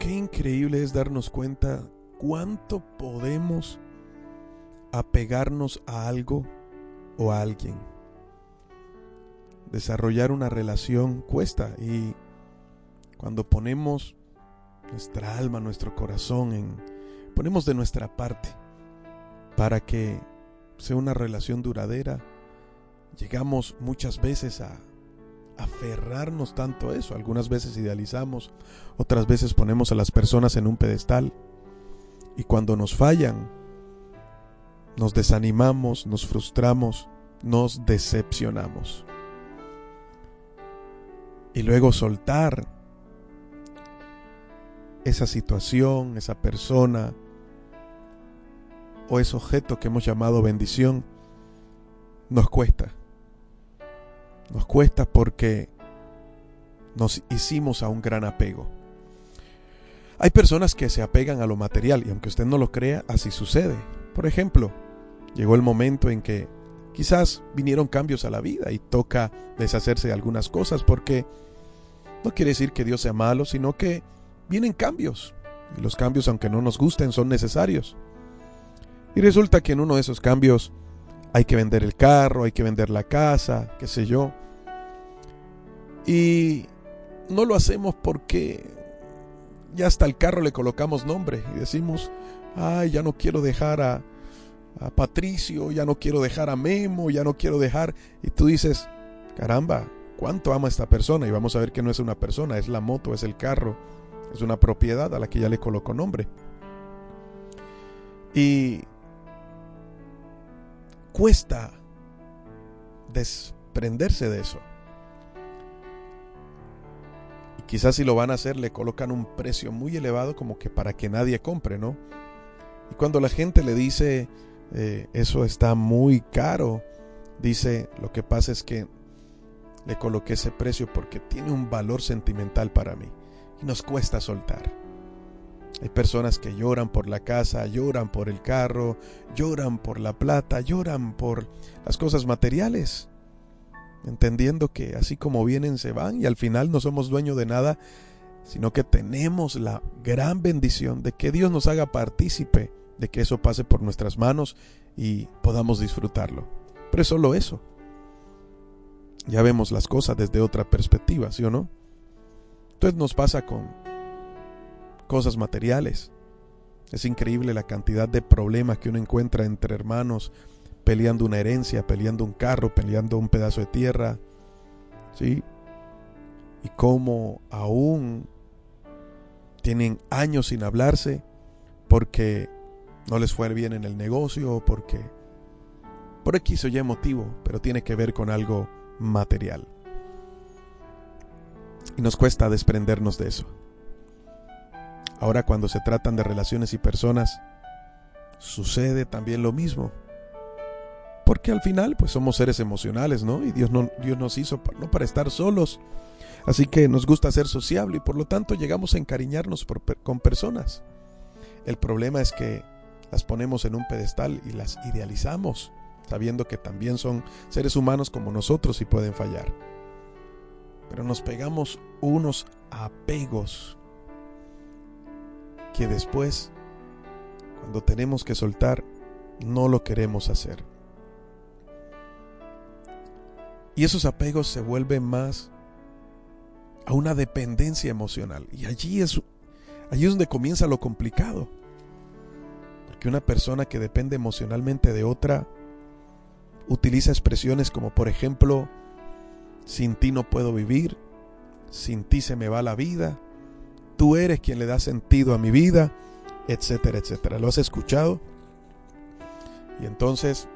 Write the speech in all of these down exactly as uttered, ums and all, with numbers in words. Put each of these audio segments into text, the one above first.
qué increíble es darnos cuenta cuánto podemos apegarnos a algo o a alguien. Desarrollar una relación cuesta, y cuando ponemos nuestra alma, nuestro corazón, en, ponemos de nuestra parte para que sea una relación duradera, llegamos muchas veces a aferrarnos tanto a eso. Algunas veces idealizamos, otras veces ponemos a las personas en un pedestal, y cuando nos fallan, nos desanimamos, nos frustramos, nos decepcionamos. Y luego soltar esa situación, esa persona o ese objeto que hemos llamado bendición, nos cuesta. Nos cuesta porque nos hicimos a un gran apego. Hay personas que se apegan a lo material, y aunque usted no lo crea, así sucede. Por ejemplo, llegó el momento en que quizás vinieron cambios a la vida y toca deshacerse de algunas cosas, porque no quiere decir que Dios sea malo, sino que vienen cambios, y los cambios, aunque no nos gusten, son necesarios. Y resulta que en uno de esos cambios hay que vender el carro, hay que vender la casa, qué sé yo. Y no lo hacemos porque ya hasta el carro le colocamos nombre y decimos, ay, ya no quiero dejar a, a Patricio, ya no quiero dejar a Memo, ya no quiero dejar. Y tú dices, caramba, ¿cuánto ama a esta persona? Y vamos a ver que no es una persona, es la moto, es el carro, es una propiedad a la que ya le colocó nombre. Y cuesta desprenderse de eso. Y quizás si lo van a hacer, le colocan un precio muy elevado, como que para que nadie compre, ¿no? Y cuando la gente le dice, eh, eso está muy caro, dice, lo que pasa es que le coloqué ese precio porque tiene un valor sentimental para mí. Y nos cuesta soltar. Hay personas que lloran por la casa, lloran por el carro, lloran por la plata, lloran por las cosas materiales, entendiendo que así como vienen se van, y al final no somos dueños de nada, sino que tenemos la gran bendición de que Dios nos haga partícipe de que eso pase por nuestras manos y podamos disfrutarlo. Pero es solo eso. Ya vemos las cosas desde otra perspectiva, ¿sí o no? Entonces nos pasa con cosas materiales. Es increíble la cantidad de problemas que uno encuentra entre hermanos, peleando una herencia, peleando un carro, peleando un pedazo de tierra, ¿sí? Y cómo aún tienen años sin hablarse porque no les fue bien en el negocio, porque por X o Y motivo, pero tiene que ver con algo material. Y nos cuesta desprendernos de eso. Ahora, cuando se tratan de relaciones y personas, sucede también lo mismo. Porque al final, pues somos seres emocionales, ¿no? Y Dios, no, Dios nos hizo no para estar solos. Así que nos gusta ser sociable y por lo tanto llegamos a encariñarnos por, con personas. El problema es que las ponemos en un pedestal y las idealizamos, sabiendo que también son seres humanos como nosotros y pueden fallar. Pero nos pegamos unos apegos que después, cuando tenemos que soltar, no lo queremos hacer. Y esos apegos se vuelven más a una dependencia emocional. Y allí es, allí es donde comienza lo complicado. Porque una persona que depende emocionalmente de otra utiliza expresiones como, por ejemplo, sin ti no puedo vivir, sin ti se me va la vida, tú eres quien le da sentido a mi vida, etcétera, etcétera. ¿Lo has escuchado? Y entonces,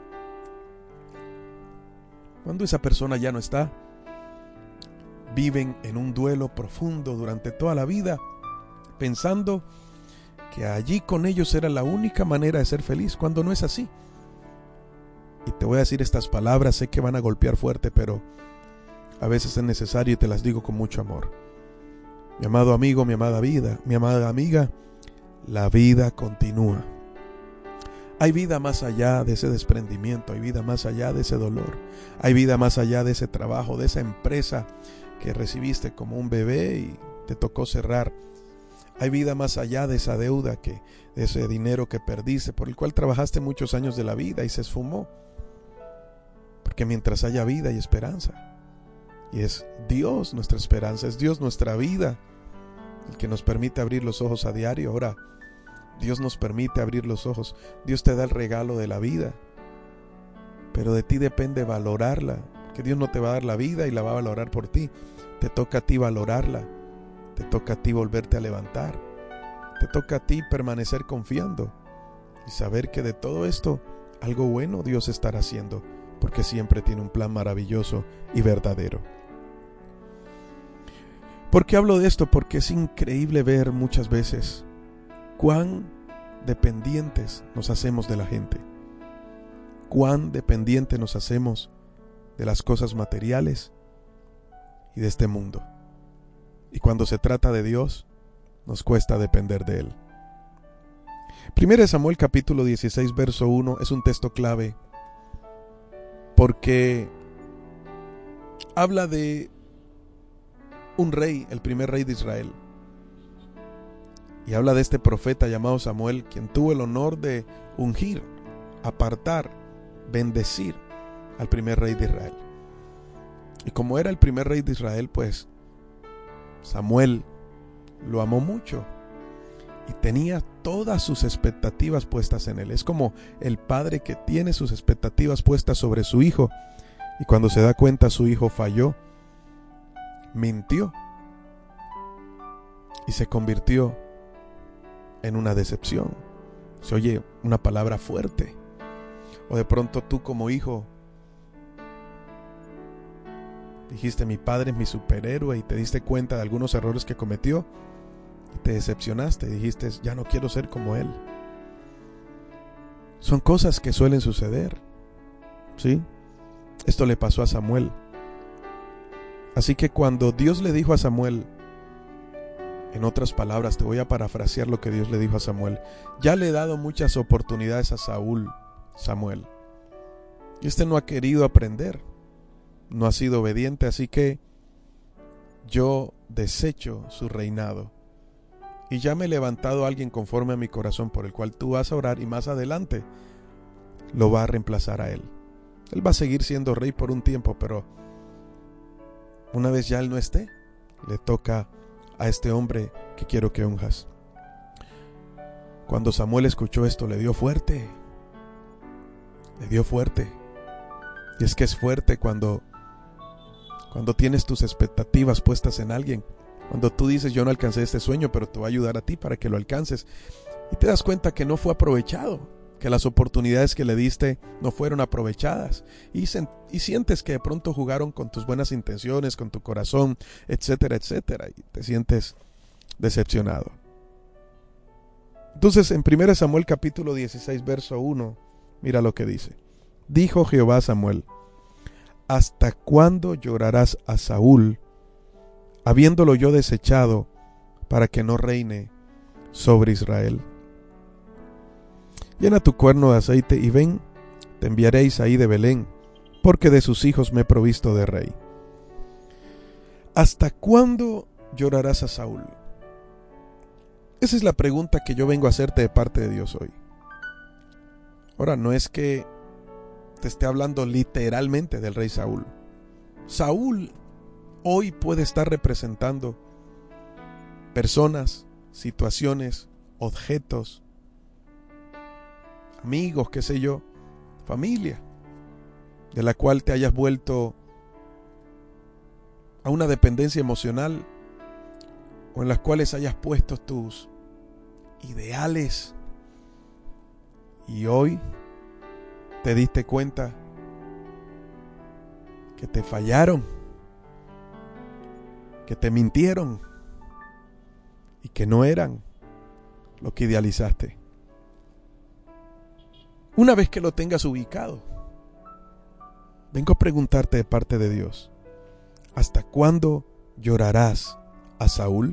cuando esa persona ya no está, viven en un duelo profundo durante toda la vida, pensando que allí con ellos era la única manera de ser feliz, cuando no es así. Y te voy a decir estas palabras, sé que van a golpear fuerte, pero a veces es necesario y te las digo con mucho amor. Mi amado amigo, mi amada vida, mi amada amiga, la vida continúa. Hay vida más allá de ese desprendimiento, hay vida más allá de ese dolor, hay vida más allá de ese trabajo, de esa empresa que recibiste como un bebé y te tocó cerrar. Hay vida más allá de esa deuda, que de ese dinero que perdiste, por el cual trabajaste muchos años de la vida y se esfumó. Porque mientras haya vida hay esperanza. Y es Dios nuestra esperanza, es Dios nuestra vida, el que nos permite abrir los ojos a diario. Ahora, Dios nos permite abrir los ojos. Dios te da el regalo de la vida, pero de ti depende valorarla. Que Dios no te va a dar la vida y la va a valorar por ti. Te toca a ti valorarla. Te toca a ti volverte a levantar. Te toca a ti permanecer confiando y saber que de todo esto algo bueno Dios estará haciendo, porque siempre tiene un plan maravilloso y verdadero. ¿Por qué hablo de esto? Porque es increíble ver muchas veces cuán dependientes nos hacemos de la gente, cuán dependientes nos hacemos de las cosas materiales y de este mundo. Y cuando se trata de Dios, nos cuesta depender de Él. Primero de Samuel capítulo dieciséis verso uno es un texto clave, porque habla de un rey, el primer rey de Israel. Y habla de este profeta llamado Samuel, quien tuvo el honor de ungir, apartar, bendecir al primer rey de Israel. Y como era el primer rey de Israel, pues Samuel lo amó mucho y tenía todas sus expectativas puestas en él. Es como el padre que tiene sus expectativas puestas sobre su hijo, y cuando se da cuenta su hijo falló, mintió y se convirtió en una decepción. Se oye una palabra fuerte. O de pronto tú como hijo dijiste: mi padre es mi superhéroe, y te diste cuenta de algunos errores que cometió y te decepcionaste. Dijiste: ya no quiero ser como él. Son cosas que suelen suceder, ¿sí? Esto le pasó a Samuel. Así que cuando Dios le dijo a Samuel, en otras palabras, te voy a parafrasear lo que Dios le dijo a Samuel: ya le he dado muchas oportunidades a Saúl, Samuel, y este no ha querido aprender, no ha sido obediente, así que yo desecho su reinado, y ya me he levantado a alguien conforme a mi corazón, por el cual tú vas a orar, y más adelante lo va a reemplazar a él. Él va a seguir siendo rey por un tiempo, pero una vez ya él no esté, le toca a este hombre que quiero que unjas. Cuando Samuel escuchó esto, le dio fuerte, le dio fuerte. Y es que es fuerte cuando Cuando tienes tus expectativas puestas en alguien, cuando tú dices: yo no alcancé este sueño, pero te voy a ayudar a ti para que lo alcances, y te das cuenta que no fue aprovechado, que las oportunidades que le diste no fueron aprovechadas, y, sen- y sientes que de pronto jugaron con tus buenas intenciones, con tu corazón, etcétera, etcétera, y te sientes decepcionado. Entonces, en primero Samuel capítulo dieciséis verso uno, mira lo que dice: dijo Jehová a Samuel: ¿hasta cuándo llorarás a Saúl, habiéndolo yo desechado, para que no reine sobre Israel? Llena tu cuerno de aceite y ven, te enviaré a Isaí de Belén, porque de sus hijos me he provisto de rey. ¿Hasta cuándo llorarás a Saúl? Esa es la pregunta que yo vengo a hacerte de parte de Dios hoy. Ahora, no es que te esté hablando literalmente del rey Saúl. Saúl hoy puede estar representando personas, situaciones, objetos, amigos, qué sé yo, familia, de la cual te hayas vuelto a una dependencia emocional, o en las cuales hayas puesto tus ideales, y hoy te diste cuenta que te fallaron, que te mintieron y que no eran lo que idealizaste. Una vez que lo tengas ubicado, vengo a preguntarte de parte de Dios: ¿hasta cuándo llorarás a Saúl?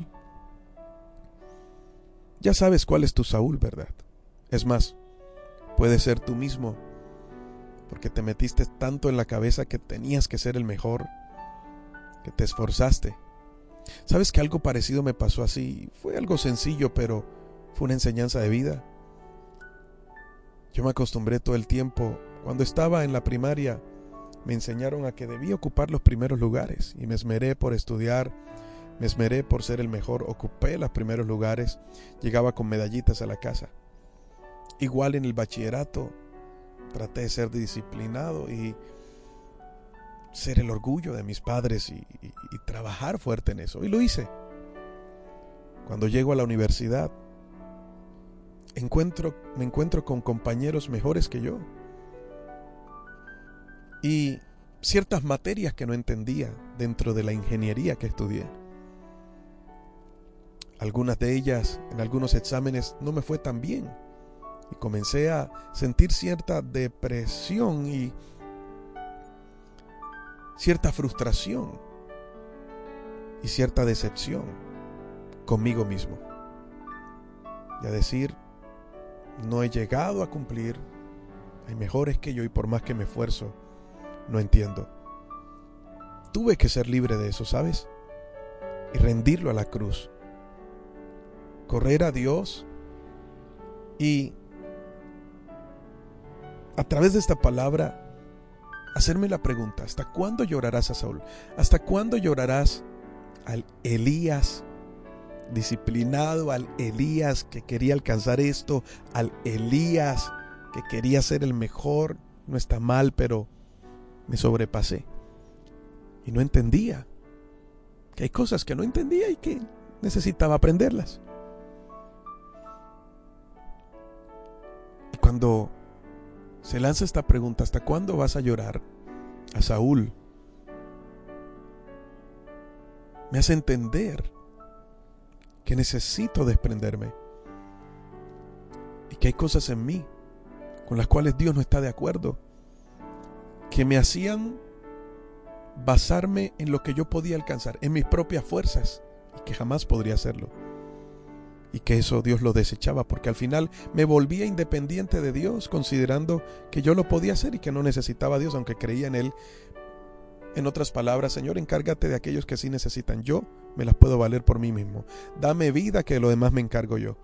Ya sabes cuál es tu Saúl, ¿verdad? Es más, puede ser tú mismo, porque te metiste tanto en la cabeza que tenías que ser el mejor, que te esforzaste, ¿Sabes que algo parecido me pasó así? Fue algo sencillo, pero fue una enseñanza de vida. Yo me acostumbré todo el tiempo. Cuando estaba en la primaria, me enseñaron a que debía ocupar los primeros lugares y me esmeré por estudiar, me esmeré por ser el mejor, ocupé los primeros lugares, llegaba con medallitas a la casa. Igual en el bachillerato, traté de ser disciplinado y ser el orgullo de mis padres y, y, y trabajar fuerte en eso, y lo hice. Cuando llego a la universidad, encuentro, me encuentro con compañeros mejores que yo y ciertas materias que no entendía dentro de la ingeniería que estudié. Algunas de ellas, en algunos exámenes, no me fue tan bien y comencé a sentir cierta depresión y cierta frustración y cierta decepción conmigo mismo, y a decir, no he llegado a cumplir, hay mejores que yo y por más que me esfuerzo, no entiendo. Tuve que ser libre de eso, ¿sabes? Y rendirlo a la cruz, correr a Dios y a través de esta palabra hacerme la pregunta, ¿hasta cuándo llorarás a Saúl? ¿Hasta cuándo llorarás al Elías disciplinado, al Elías que quería alcanzar esto, al Elías que quería ser el mejor? No está mal, pero me sobrepasé y no entendía, que hay cosas que no entendía y que necesitaba aprenderlas. Y cuando se lanza esta pregunta, ¿hasta cuándo vas a llorar a Saúl?, me hace entender que necesito desprenderme y que hay cosas en mí con las cuales Dios no está de acuerdo, que me hacían basarme en lo que yo podía alcanzar, en mis propias fuerzas, y que jamás podría hacerlo. Y que eso Dios lo desechaba, porque al final me volvía independiente de Dios, considerando que yo lo podía hacer y que no necesitaba a Dios, aunque creía en Él. En otras palabras, Señor, encárgate de aquellos que sí necesitan. Yo me las puedo valer por mí mismo. Dame vida, que lo demás me encargo yo.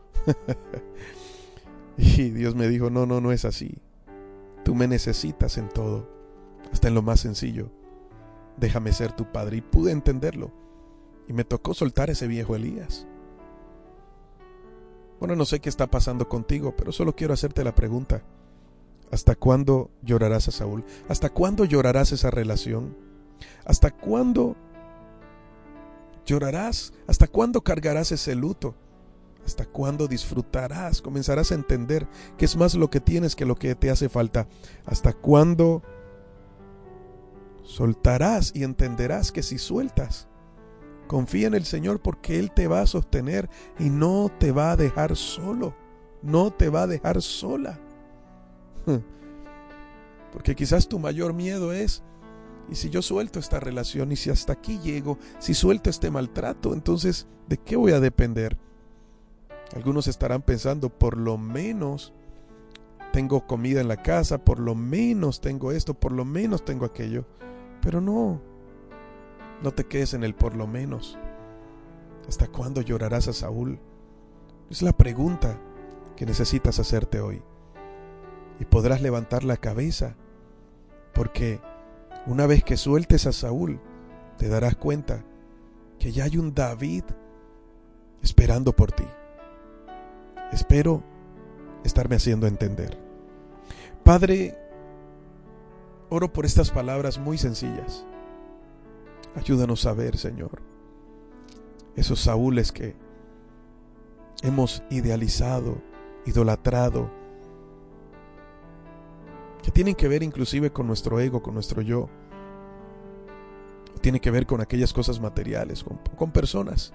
Y Dios me dijo, no, no, no es así. Tú me necesitas en todo, hasta en lo más sencillo. Déjame ser tu padre. Y pude entenderlo. Y me tocó soltar ese viejo Elías. Bueno, no sé qué está pasando contigo, pero solo quiero hacerte la pregunta. ¿Hasta cuándo llorarás a Saúl? ¿Hasta cuándo llorarás esa relación? ¿Hasta cuándo llorarás? ¿Hasta cuándo cargarás ese luto? ¿Hasta cuándo disfrutarás? Comenzarás a entender que es más lo que tienes que lo que te hace falta. ¿Hasta cuándo soltarás y entenderás que si sueltas, confía en el Señor, porque Él te va a sostener y no te va a dejar solo, no te va a dejar sola? Porque quizás tu mayor miedo es, ¿y si yo suelto esta relación? ¿Y si hasta aquí llego? Si suelto este maltrato, entonces, ¿de qué voy a depender? Algunos estarán pensando, por lo menos tengo comida en la casa, por lo menos tengo esto, por lo menos tengo aquello. Pero no, no te quedes en el por lo menos. ¿Hasta cuándo llorarás a Saúl? Es la pregunta que necesitas hacerte hoy. Y podrás levantar la cabeza, porque una vez que sueltes a Saúl, te darás cuenta que ya hay un David esperando por ti. Espero estarme haciendo entender. Padre, oro por estas palabras muy sencillas. Ayúdanos a ver, Señor, esos Saúles que hemos idealizado, idolatrado, que tienen que ver inclusive con nuestro ego, con nuestro yo. Tiene que ver con aquellas cosas materiales, con, con personas.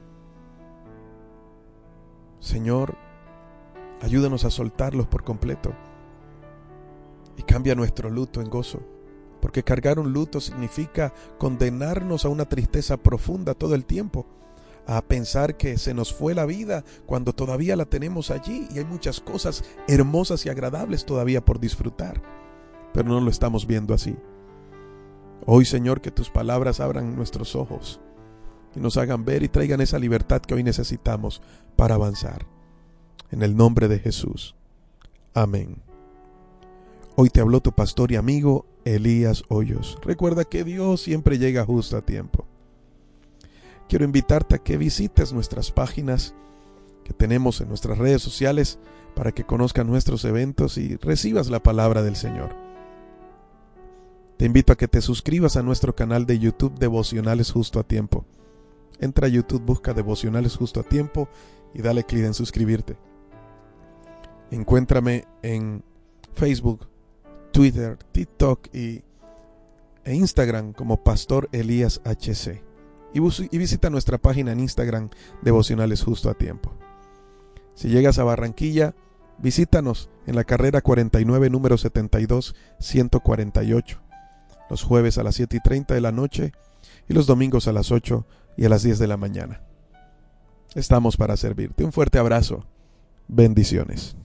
Señor, ayúdanos a soltarlos por completo y cambia nuestro luto en gozo, porque cargar un luto significa condenarnos a una tristeza profunda todo el tiempo, a pensar que se nos fue la vida cuando todavía la tenemos allí y hay muchas cosas hermosas y agradables todavía por disfrutar, pero no lo estamos viendo así. Hoy, Señor, que tus palabras abran nuestros ojos y nos hagan ver y traigan esa libertad que hoy necesitamos para avanzar. En el nombre de Jesús. Amén. Hoy te habló tu pastor y amigo Elías Hoyos. Recuerda que Dios siempre llega justo a tiempo. Quiero invitarte a que visites nuestras páginas que tenemos en nuestras redes sociales para que conozcan nuestros eventos y recibas la palabra del Señor. Te invito a que te suscribas a nuestro canal de YouTube Devocionales Justo a Tiempo. Entra a YouTube, busca Devocionales Justo a Tiempo y dale clic en suscribirte. Encuéntrame en Facebook, Twitter, TikTok y, e Instagram como Pastor Elías H C. Y, bus, y visita nuestra página en Instagram, Devocionales Justo a Tiempo. Si llegas a Barranquilla, visítanos en la carrera cuarenta y nueve, número setenta y dos, ciento cuarenta y ocho. Los jueves a las siete y treinta de la noche y los domingos a las ocho y a las diez de la mañana. Estamos para servirte. Un fuerte abrazo. Bendiciones.